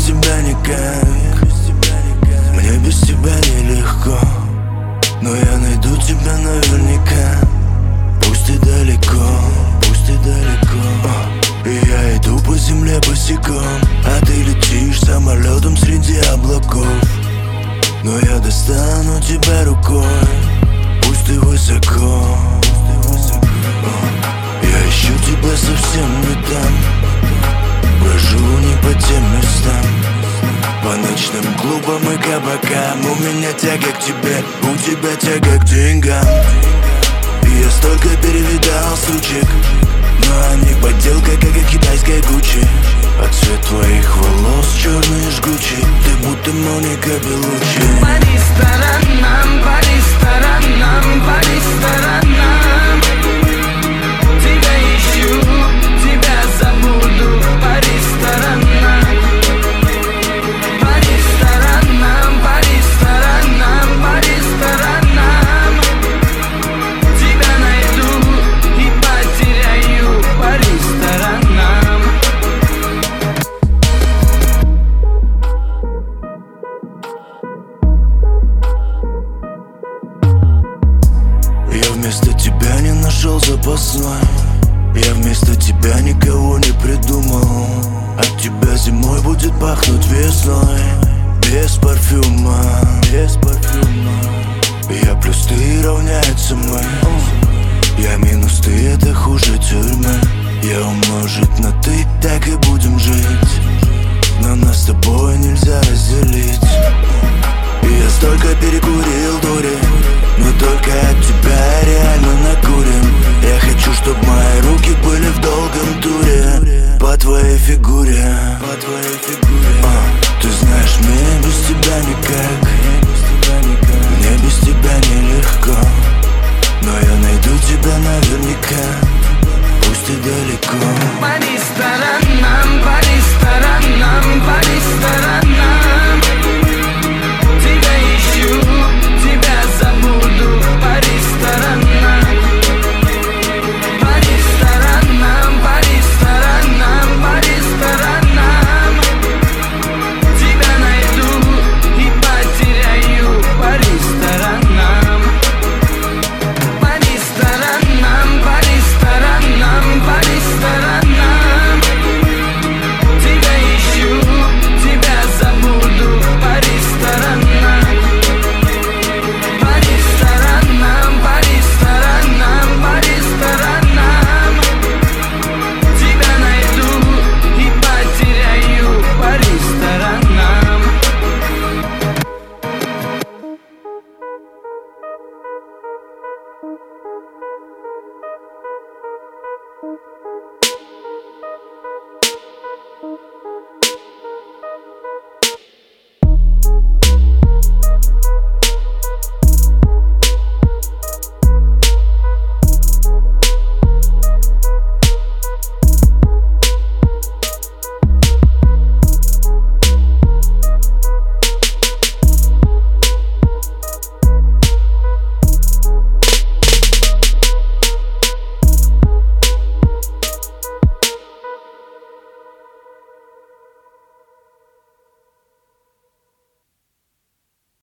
тебя никак. Мне без тебя нелегко, но я найду тебя наверняка. Пусть ты далеко, пусть ты далеко. И я иду по земле босиком, а ты летишь самолетом среди облаков. Но я достану тебя рукой, пусть ты высоко. Я ищу тебя совсем не там, брожу не по тем местам, по ночным клубам и кабакам. У меня тяга к тебе, у тебя тяга к деньгам. И я столько перевидал сучек, но они подделка, как и китайская Гуччи. А цвет твоих волос черный жгучий, ты будто Моника Белуччи. Пари сторонам, пари сторонам, пари сторонам. Тебя ищу, тебя забуду. Пари сторонам, пари сторонам, пари сторонам, пари сторонам. Тебя найду и потеряю. Пари сторонам. Я вместо тебя не нашел запасной, я вместо тебя никого не придумал. От тебя зимой будет пахнуть весной, без парфюма, без парфюма. Я плюс ты равняется мы, я минус ты, это хуже тюрьмы. Я умножить на ты, так и будем жить, но нас с тобой нельзя разделить. И я столько перекурил дури, но только от тебя реально накурен. Я хочу, чтоб мои руки были в долгом туре, по твоей фигуре, по твоей фигуре.